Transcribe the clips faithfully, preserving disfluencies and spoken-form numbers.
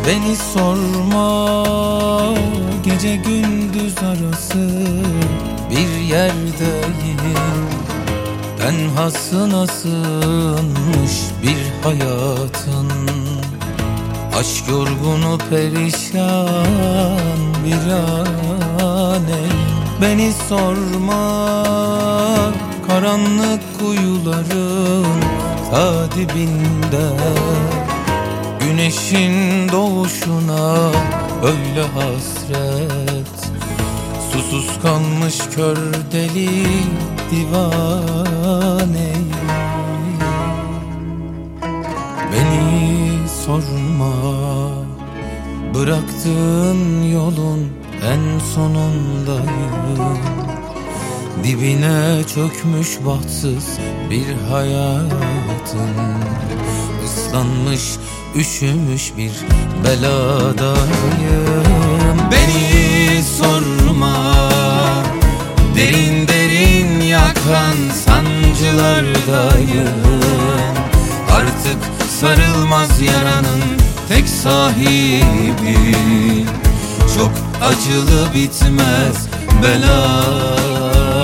Beni sorma, gece gündüz arası bir yerdeyim. Tenhasına sığınmış bir hayatın, aşk yorgunu perişan bir aneyim. Beni sorma, karanlık kuyuların ta dibinde, güneşin doğuşuna öyle hasret, susuz kalmış kör deli divaneyim. Beni sorma, bıraktığın yolun en sonundayım. Dibine çökmüş bahtsız bir hayatın, ıslanmış üşümüş bir beladayım. Beni sorma, derin derin yakan sancılardayım. Artık sarılmaz yaranın tek sahibi, çok acılı bitmez beladayım.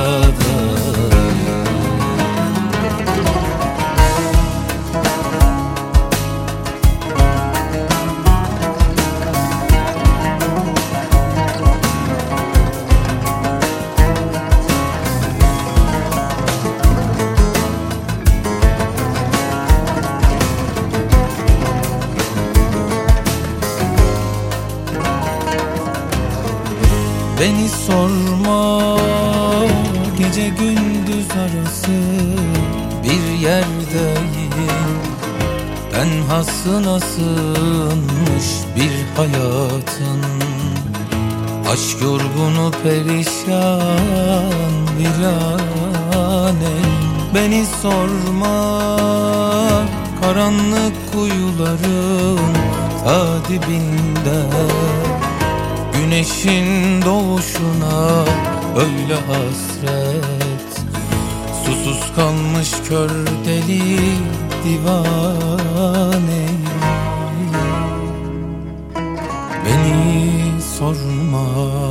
Beni sorma, gece gündüz arası bir yerdeyim. Tenhasına sığınmış bir hayatın, aşk yorgunu perişan bir aneyim. Beni sorma, karanlık kuyuların ta dibinde, güneşin doğuşuna öyle hasret, susuz kalmış kör deli divaneyim. Beni sorma,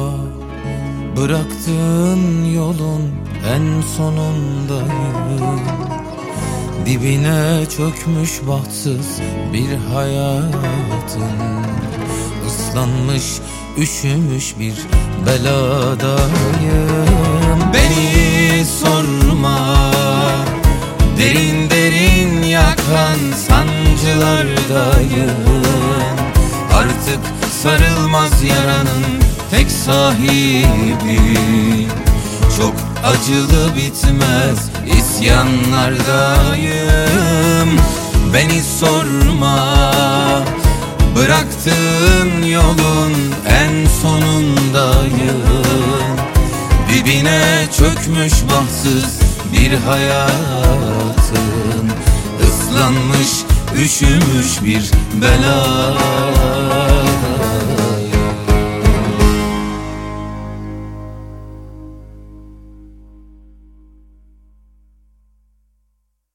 bıraktığın yolun en sonundayım. Dibine çökmüş bahtsız bir hayatın, ıslanmış üşümüş bir beladayım. Beni sorma, derin derin yakan sancılardayım. Artık sarılmaz yaranın tek sahibi, çok acılı bitmez isyanlardayım. Beni sorma, bıraktığın yolun en sonundayım. Dibine çökmüş bahtsız bir hayatın, ıslanmış üşümüş bir bela.